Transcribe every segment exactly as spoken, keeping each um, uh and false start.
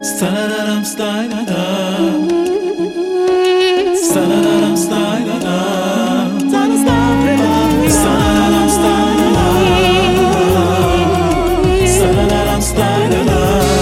Stararam stylada, stararam stylada, stararam stylada, stararam stylada.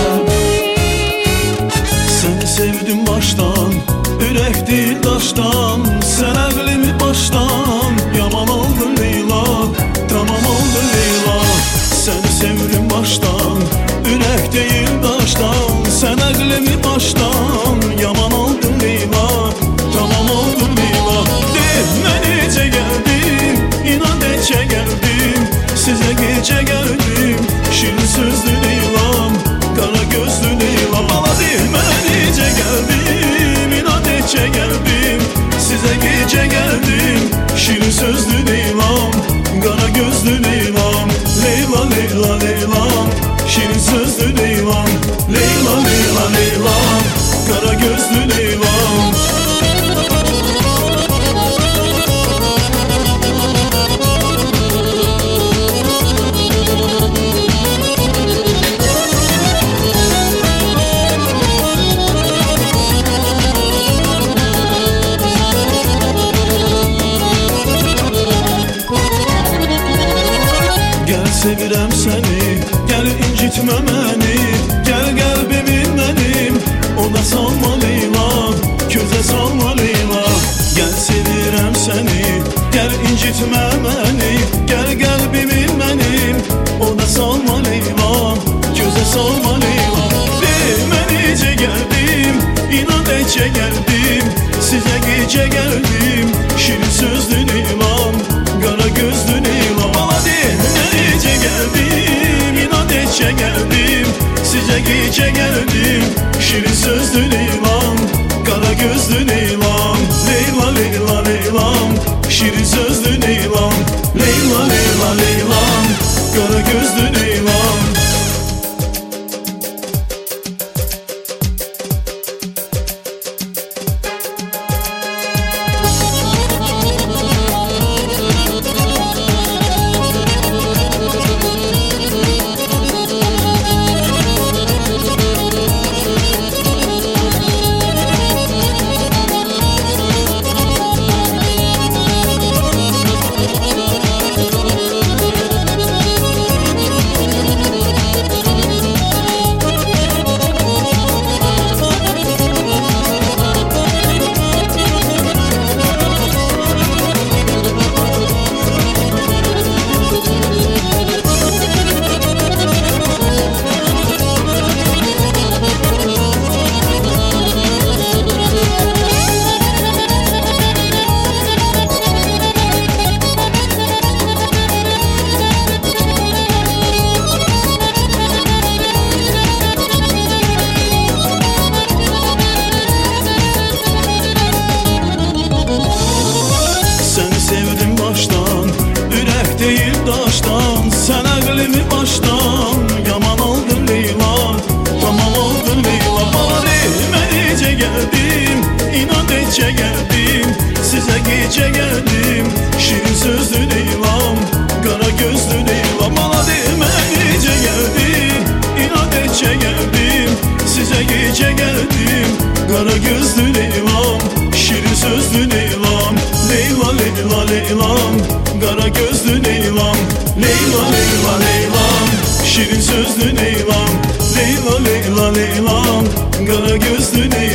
Seni sevdim baştan, ürək değil daştan. Sen əqlimi baştan, yaman oldun Leyla, tamam oldun Leyla. Seni sevdim baştan, ürək değil daştan. Sen əqlimi baştan, yaman oldun Leyla, tamam oldun Leyla. Demə necə gəldim, inan necə gəldim, sizə gecə gəldim, şirin sözlü Leylam, qara gözlü Leyla. Bala demə necə gəldim, inan necə gəldim, sizə gecə gəldim, şirin sözlü Leylam, qara gözlü Leylam. Leyla Leyla Leylam, şirin sözlü Leylam. Leyla Leyla Leylam, kara gözlü Leylam. Gel sevirəm səni, gel incitmə məni, gel qəlbimin mənim, ona salma Leyla, közə salma Leyla. Gel sevirəm səni, gel incitmə məni, gel qəlbimin mənim, ona salma Leyla, közə salma Leyla. Demə necə gəldim, inan necə gəldim, sizə gecə gəldim, şirin sözlü Leylam, qara gözlü Leylam. Bala demə necə gəldim, inan necə gəldim, sizə gecə gəldim, şirin sözlü Leylam, qara gözlü Leylam. Leyla Leyla Leylam, şirin sözlü Leylam. Leyla Leyla Leylam, qara gözlü Leylam. Sevdim baştan, ürək değil daştan. Sen əqlimi baştan, yaman oldun Leyla, tamam oldun Leyla. Bana demə necə gəldim, inan necə gəldim, sizə gecə gəldim, şirin sözlü Leylam, qara gözlü Leylam. Bana demə necə gəldim, inan necə gəldim, sizə gecə gəldim, qara gözlü Leylam, şirin sözlü Leylam. Leyla Leyla Leylam, qara gözlü Leylam. Leyla Leyla Leylam, şirin sözlü Leylam. Leyla Leyla Leylam, qara gözlü Leylam.